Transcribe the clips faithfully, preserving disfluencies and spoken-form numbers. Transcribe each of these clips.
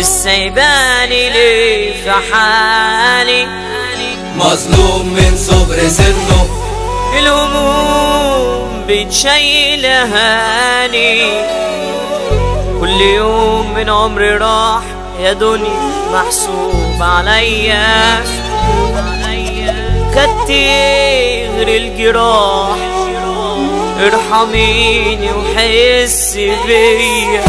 مش سايباني ليه في حالي، مظلوم من صغر سنه، الهموم بتشيلهاني، كل يوم من عمري راح يا دنيا محسوب عليا، خدت غير الجراح، ارحميني وحس بيا،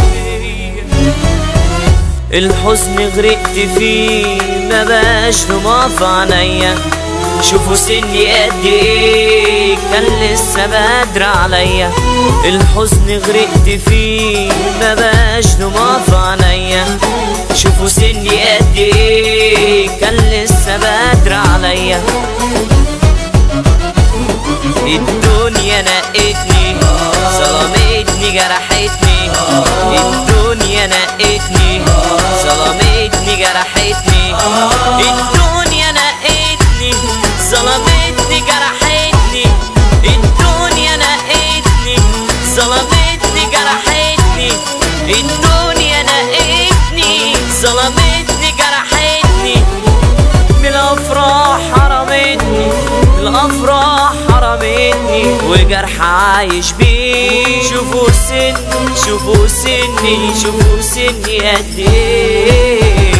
الحزن غرقت فيه ما بقاش دموع في عينيا، شوفوا سني قد ايه كان لسه بدري عليا، الحزن غرقت فيه ما بقاش دموع في عينيا، شوفوا سني قد ايه كان لسه بدري عليا، الدنيا نقتني ظلمتني جرحتني، الدنيا نقتني ظلمتني جرحتني، الدنيا نقتني ظلمتني جرحتني، الدنيا نقتني ظلمتني جرحتني، الدنيا نقتني ظلمتني جرحتني، من الافراح حرمتني، من الافراح حرمتني، وجرح عايش بيه، شوفوا سني شوفوا سني شوفوا سني قد ايه،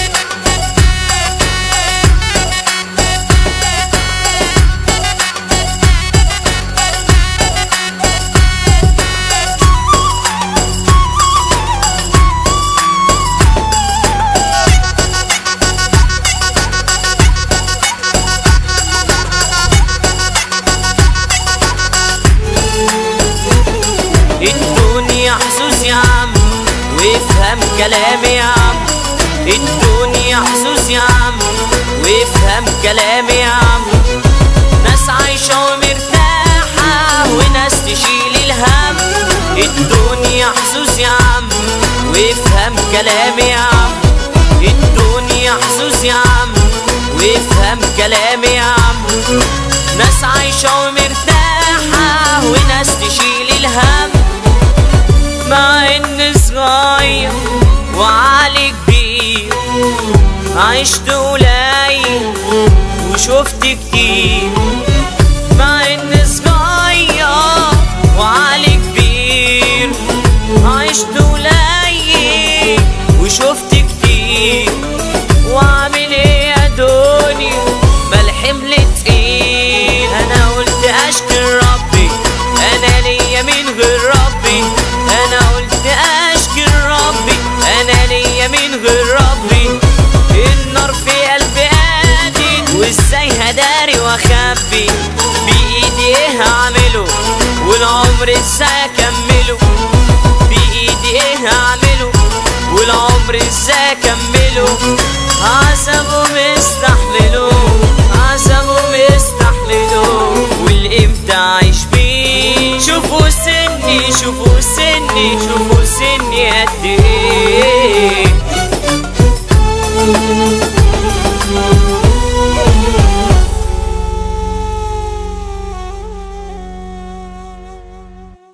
الدنيا حسوس يا عم وافهم كلامي يا عم، الدنيا حسوس يا عم وافهم كلامي يا عم، ناس عايشة ومرتاحة وناس تشيل الهم، الدنيا حسوس يا عم وافهم كلامي يا عم، الدنيا حسوس يا عم وافهم كلامي يا عم، ناس عايشة ومرتاحة وناس تشيل الهم، مع اني صغير وعالي كبير، عشت قليل وشفت كتير، مع اني صغير وعالي كبير، عشت قليل وشفت كتير، واعمل ايه يا دنيا ما الحمل تقيل، انا قلت اشكر ربي انا ليا من غير ربي، انا قلت اشكر ربي انا ليا من غير ربي، النار في قلبي قادت وازاي هداري واخبي، بايدي ايه هعمله والعمر ازاي اكمله، بايدي ايه هعمله والعمر ازاي اكمله، عذابه مستحمله عذابه مستحمله، والامتى اعيش بيه، شوفوا سني شوفوا سني شوفوا سني قد ايه.